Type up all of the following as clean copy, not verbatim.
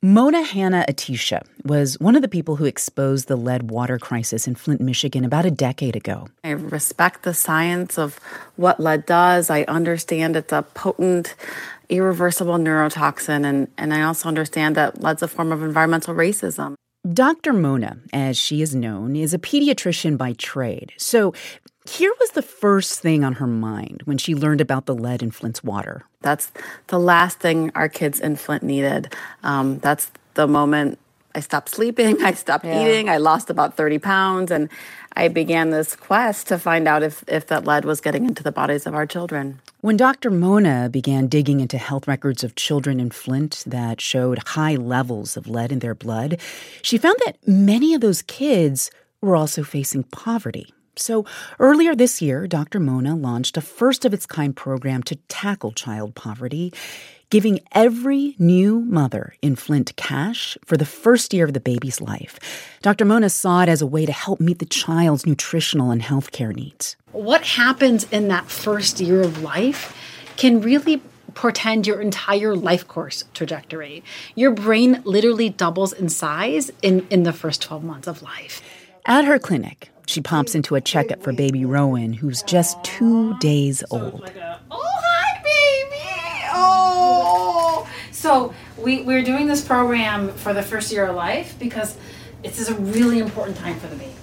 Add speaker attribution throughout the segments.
Speaker 1: Mona Hanna-Attisha was one of the people who exposed the lead water crisis in Flint, Michigan about a decade ago.
Speaker 2: I respect the science of what lead does. I understand it's a potent, irreversible neurotoxin, and I also understand that lead's a form of environmental racism.
Speaker 1: Dr. Mona, as she is known, is a pediatrician by trade. So here was the first thing on her mind when she learned about the lead in Flint's water.
Speaker 2: That's the last thing our kids in Flint needed. That's the moment I stopped sleeping, I stopped eating, I lost about 30 pounds, and I began this quest to find out if that lead was getting into the bodies of our children.
Speaker 1: When Dr. Mona began digging into health records of children in Flint that showed high levels of lead in their blood, she found that many of those kids were also facing poverty. So earlier this year, Dr. Mona launched a first-of-its-kind program to tackle child poverty, giving every new mother in Flint cash for the first year of the baby's life. Dr. Mona saw it as a way to help meet the child's nutritional and health care needs.
Speaker 3: What happens in that first year of life can really portend your entire life course trajectory. Your brain literally doubles in size in the first 12 months of life.
Speaker 1: At her clinic, she pops into a checkup for baby Rowan, who's just 2 days old.
Speaker 3: Oh, hi, baby! Oh! So we're doing this program for the first year of life because this is a really important time for the baby.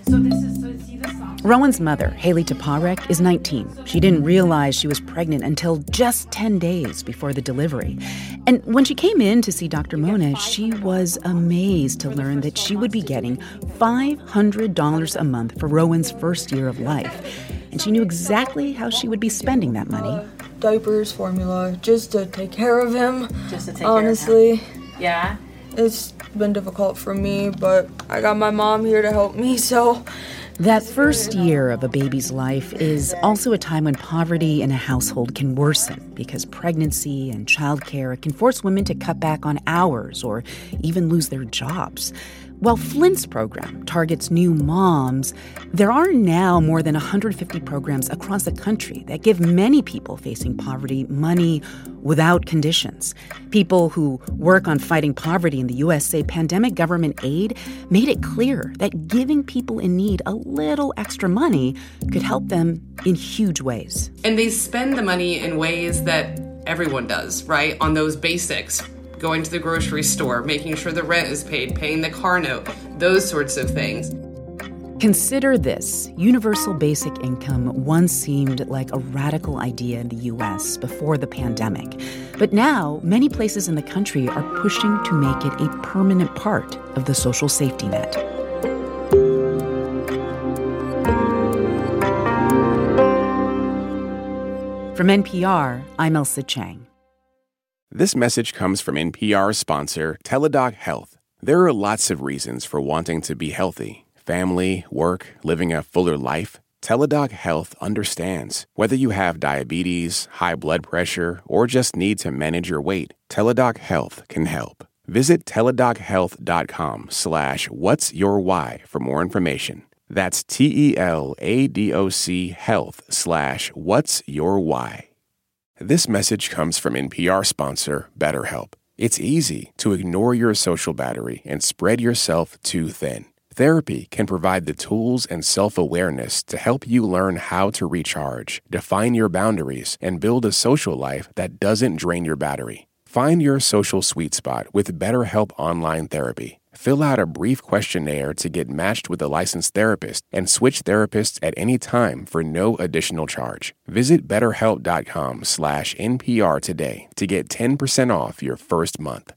Speaker 1: Rowan's mother, Haley Toporek, is 19. She didn't realize she was pregnant until just 10 days before the delivery. And when she came in to see Dr. Mona, she was amazed to learn that she would be getting $500 a month for Rowan's first year of life. And she knew exactly how she would be spending that money.
Speaker 4: Diapers, formula, just to take care of him.
Speaker 3: Just to take
Speaker 4: Honestly,
Speaker 3: care of him. Yeah?
Speaker 4: It's been difficult for me, but I got my mom here to help me, so...
Speaker 1: That first year of a baby's life is also a time when poverty in a household can worsen because pregnancy and childcare can force women to cut back on hours or even lose their jobs. While Flint's program targets new moms, there are now more than 150 programs across the country that give many people facing poverty money without conditions. People who work on fighting poverty in the U.S. say pandemic government aid made it clear that giving people in need a little extra money could help them in huge ways.
Speaker 5: And they spend the money in ways that everyone does, right? On those basics. Going to the grocery store, making sure the rent is paid, paying the car note, those sorts of things.
Speaker 1: Consider this. Universal basic income once seemed like a radical idea in the U.S. before the pandemic. But now, many places in the country are pushing to make it a permanent part of the social safety net. From NPR, I'm Ailsa Chang.
Speaker 6: This message comes from NPR sponsor Teladoc Health. There are lots of reasons for wanting to be healthy. Family, work, living a fuller life. Teladoc Health understands. Whether you have diabetes, high blood pressure, or just need to manage your weight, Teladoc Health can help. Visit teladochealth.com/whatsyourwhy for more information. That's TELADOC health/whatsyourwhy. This message comes from NPR sponsor BetterHelp. It's easy to ignore your social battery and spread yourself too thin. Therapy can provide the tools and self-awareness to help you learn how to recharge, define your boundaries, and build a social life that doesn't drain your battery. Find your social sweet spot with BetterHelp Online Therapy. Fill out a brief questionnaire to get matched with a licensed therapist and switch therapists at any time for no additional charge. Visit BetterHelp.com/NPR today to get 10% off your first month.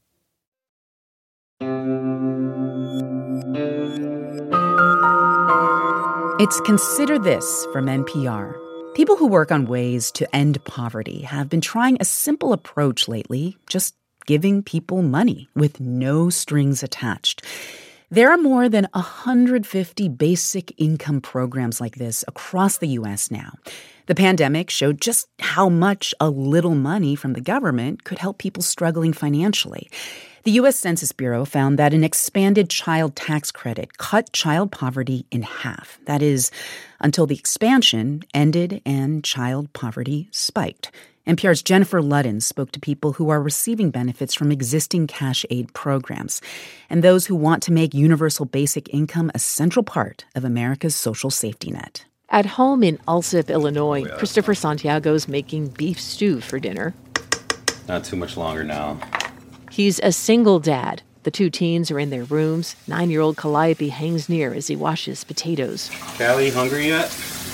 Speaker 1: It's Consider This from NPR. People who work on ways to end poverty have been trying a simple approach lately, just giving people money with no strings attached. There are more than 150 basic income programs like this across the U.S. now. The pandemic showed just how much a little money from the government could help people struggling financially. The U.S. Census Bureau found that an expanded child tax credit cut child poverty in half. That is, until the expansion ended and child poverty spiked. NPR's Jennifer Ludden spoke to people who are receiving benefits from existing cash aid programs and those who want to make universal basic income a central part of America's social safety net.
Speaker 7: At home in Alsip, Illinois, Christopher Santiago's making beef stew for dinner.
Speaker 8: Not too much longer now.
Speaker 7: He's a single dad. The two teens are in their rooms. 9-year-old Calliope hangs near as he washes potatoes.
Speaker 8: Callie, hungry yet?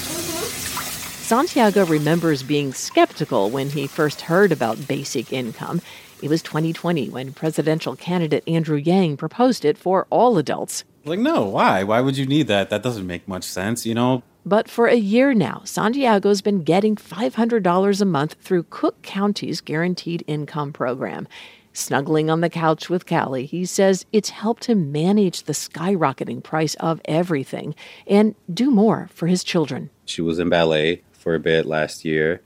Speaker 7: Santiago remembers being skeptical when he first heard about basic income. It was 2020 when presidential candidate Andrew Yang proposed it for all adults.
Speaker 8: Like, no, why? Why would you need that? That doesn't make much sense, you know?
Speaker 7: But for a year now, Santiago's been getting $500 a month through Cook County's Guaranteed Income Program. Snuggling on the couch with Callie, he says it's helped him manage the skyrocketing price of everything and do more for his children.
Speaker 8: She was in ballet for a bit last year.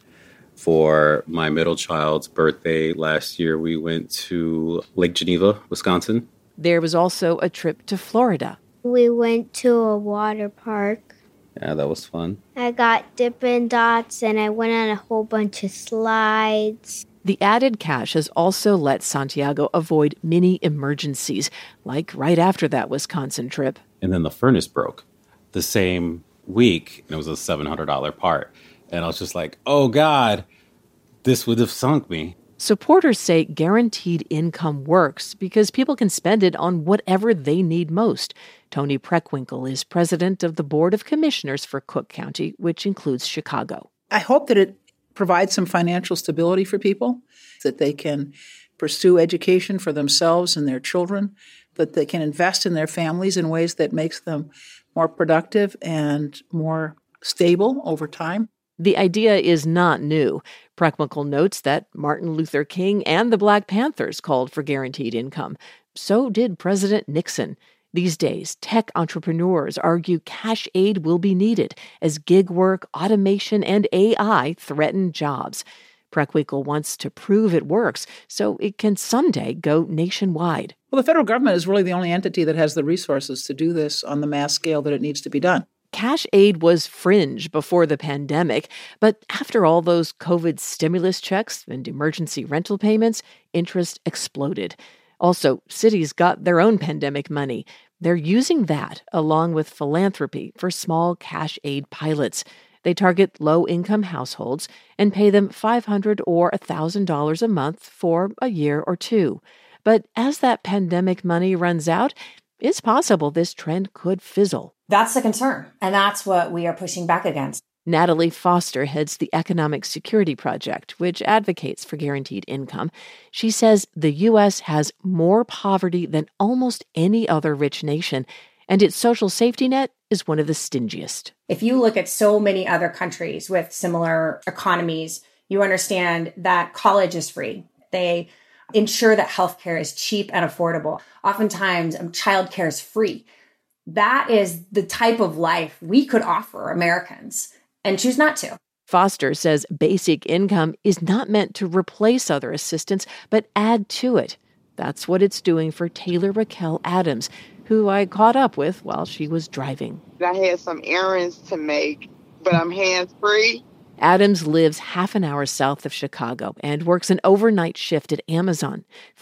Speaker 8: For my middle child's birthday last year, we went to Lake Geneva, Wisconsin.
Speaker 7: There was also a trip to Florida.
Speaker 9: We went to a water park.
Speaker 8: Yeah, that was fun.
Speaker 9: I got Dippin' Dots and I went on a whole bunch of slides.
Speaker 7: The added cash has also let Santiago avoid mini emergencies, like right after that Wisconsin trip.
Speaker 8: And then the furnace broke the same week, and it was a $700 part. And I was just like, oh, God, this would have sunk me.
Speaker 7: Supporters say guaranteed income works because people can spend it on whatever they need most. Tony Preckwinkle is president of the Board of Commissioners for Cook County, which includes Chicago.
Speaker 10: I hope that it provides some financial stability for people, that they can pursue education for themselves and their children, that they can invest in their families in ways that makes them more productive and more stable over time.
Speaker 7: The idea is not new. Preckwinkle notes that Martin Luther King and the Black Panthers called for guaranteed income. So did President Nixon. These days, tech entrepreneurs argue cash aid will be needed as gig work, automation, and AI threaten jobs. Preckwinkle wants to prove it works so it can someday go nationwide.
Speaker 10: Well, the federal government is really the only entity that has the resources to do this on the mass scale that it needs to be done.
Speaker 7: Cash aid was fringe before the pandemic, but after all those COVID stimulus checks and emergency rental payments, interest exploded. Also, cities got their own pandemic money. They're using that along with philanthropy for small cash aid pilots. They target low-income households and pay them $500 or $1,000 a month for a year or two. But as that pandemic money runs out, it's possible this trend could fizzle.
Speaker 11: That's the concern, and that's what we are pushing back against.
Speaker 7: Natalie Foster heads the Economic Security Project, which advocates for guaranteed income. She says the U.S. has more poverty than almost any other rich nation, and its social safety net is one of the stingiest.
Speaker 11: If you look at so many other countries with similar economies, you understand that college is free. They ensure that healthcare is cheap and affordable. Oftentimes, childcare is free. That is the type of life we could offer Americans and choose not to.
Speaker 7: Foster says basic income is not meant to replace other assistance, but add to it. That's what it's doing for Taylor Raquel Adams, who I caught up with while she was driving.
Speaker 12: I had some errands to make, but I'm hands-free.
Speaker 7: Adams lives half an hour south of Chicago and works an overnight shift at Amazon,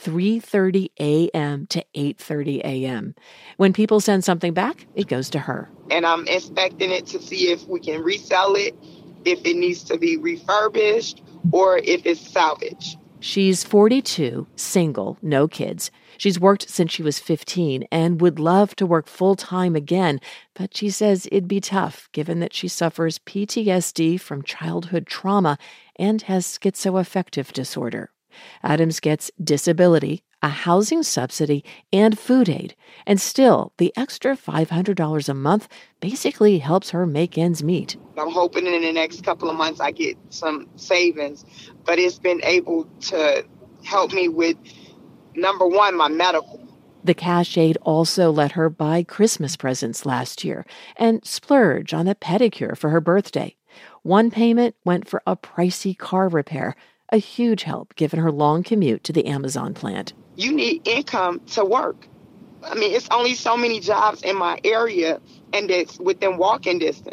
Speaker 7: 3:30 a.m. to 8:30 a.m. When people send something back, it goes to her.
Speaker 12: And I'm inspecting it to see if we can resell it, if it needs to be refurbished, or if it's salvaged.
Speaker 7: She's 42, single, no kids. She's worked since she was 15 and would love to work full-time again, but she says it'd be tough given that she suffers PTSD from childhood trauma and has schizoaffective disorder. Adams gets disability, a housing subsidy, and food aid, and still, the extra $500 a month basically helps her make ends meet.
Speaker 12: I'm hoping in the next couple of months I get some savings, but it's been able to help me with, number one, my medical.
Speaker 7: The cash aid also let her buy Christmas presents last year and splurge on a pedicure for her birthday. One payment went for a pricey car repair, a huge help given her long commute to the Amazon plant.
Speaker 12: You need income to work. I mean, it's only so many jobs in my area, and it's within walking distance.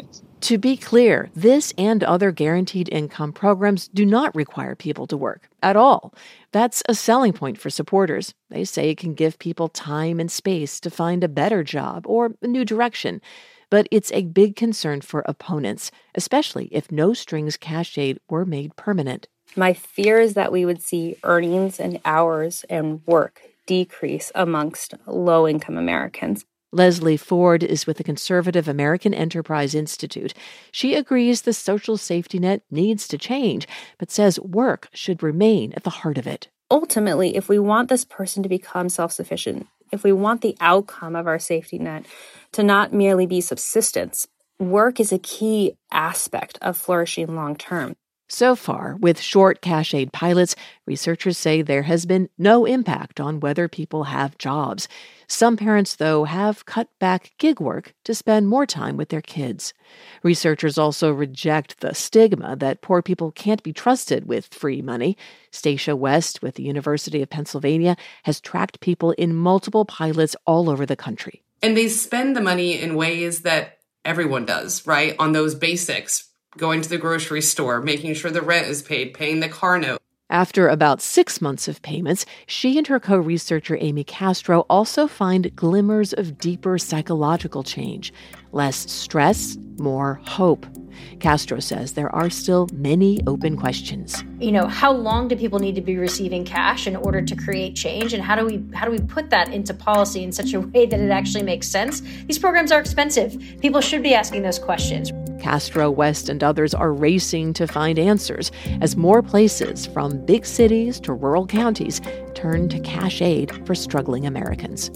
Speaker 7: To be clear, this and other guaranteed income programs do not require people to work at all. That's a selling point for supporters. They say it can give people time and space to find a better job or a new direction. But it's a big concern for opponents, especially if no-strings cash aid were made permanent.
Speaker 13: My fear is that we would see earnings and hours and work decrease amongst low-income Americans.
Speaker 7: Leslie Ford is with the conservative American Enterprise Institute. She agrees the social safety net needs to change, but says work should remain at the heart of it.
Speaker 13: Ultimately, if we want this person to become self-sufficient, if we want the outcome of our safety net to not merely be subsistence, work is a key aspect of flourishing long-term.
Speaker 7: So far, with short cash aid pilots, researchers say there has been no impact on whether people have jobs. Some parents, though, have cut back gig work to spend more time with their kids. Researchers also reject the stigma that poor people can't be trusted with free money. Stacia West with the University of Pennsylvania has tracked people in multiple pilots all over the country.
Speaker 5: And they spend the money in ways that everyone does, right? On those basics. Going to the grocery store, making sure the rent is paid, paying the car note.
Speaker 7: After about 6 months of payments, she and her co-researcher Amy Castro also find glimmers of deeper psychological change. Less stress, more hope. Castro says there are still many open questions.
Speaker 14: How long do people need to be receiving cash in order to create change? And how do we put that into policy in such a way that it actually makes sense? These programs are expensive. People should be asking those questions.
Speaker 7: Castro, West, and others are racing to find answers as more places, from big cities to rural counties, turn to cash aid for struggling Americans.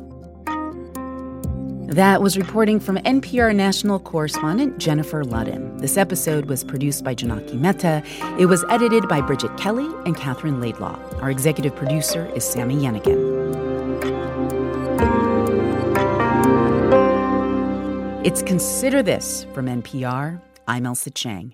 Speaker 1: That was reporting from NPR national correspondent Jennifer Ludden. This episode was produced by Janaki Mehta. It was edited by Bridget Kelly and Catherine Laidlaw. Our executive producer is Sami Yenigan. It's Consider This from NPR. I'm Ailsa Chang.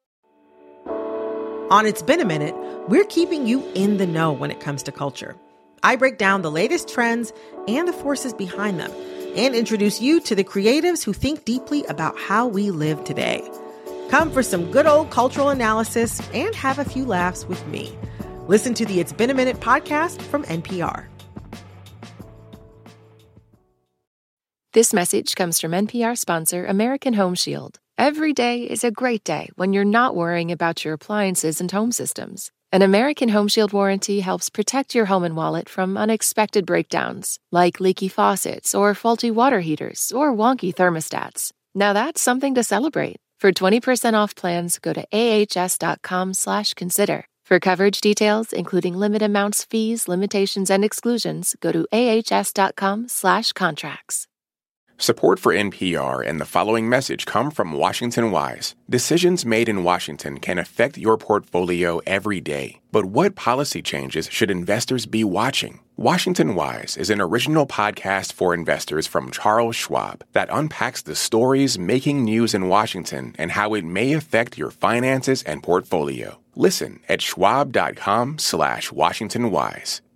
Speaker 15: On It's Been a Minute, we're keeping you in the know when it comes to culture. I break down the latest trends and the forces behind them, and introduce you to the creatives who think deeply about how we live today. Come for some good old cultural analysis and have a few laughs with me. Listen to the It's Been a Minute podcast from NPR.
Speaker 16: This message comes from NPR sponsor American Home Shield. Every day is a great day when you're not worrying about your appliances and home systems. An American Home Shield warranty helps protect your home and wallet from unexpected breakdowns, like leaky faucets or faulty water heaters or wonky thermostats. Now that's something to celebrate. For 20% off plans, go to ahs.com/consider. For coverage details, including limit amounts, fees, limitations, and exclusions, go to ahs.com/contracts.
Speaker 6: Support for NPR and the following message come from Washington Wise. Decisions made in Washington can affect your portfolio every day. But what policy changes should investors be watching? Washington Wise is an original podcast for investors from Charles Schwab that unpacks the stories making news in Washington and how it may affect your finances and portfolio. Listen at schwab.com/WashingtonWise.